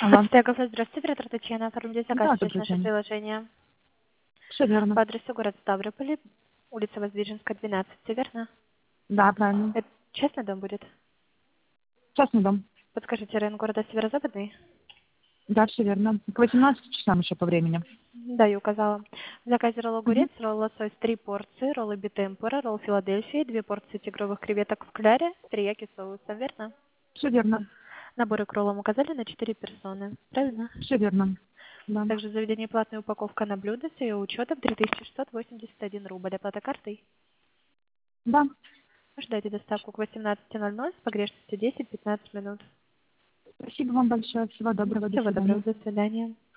Алло. Стегафа, здравствуйте, оператор Татьяна. Оформите заказ Да, через добрый наше день. приложение. Все верно. По адресу город Ставрополь, улица Воздвиженская, 12, верно? Да, правильно. Это частный дом будет? Частный дом. Подскажите, район города Северо-Западный? Да, все верно. К 18 часам еще по времени. Да, я указала. В заказе ролл Угу. огурец, ролл лосось, 3 порции, роллы битемпора, ролл Филадельфии, 2 порции тигровых креветок в кляре, терияки с соусом, верно? Все верно. Наборы к роллам указали на 4 персоны, правильно? Все верно. Да. Также в заведении платная упаковка на блюдо с ее учетом 3681 рубль. Оплата картой? Да. Ждайте доставку к 18:00 с погрешностью 10-15 минут. Спасибо вам большое. Всего доброго. До Всего доброго. свидания. До свидания.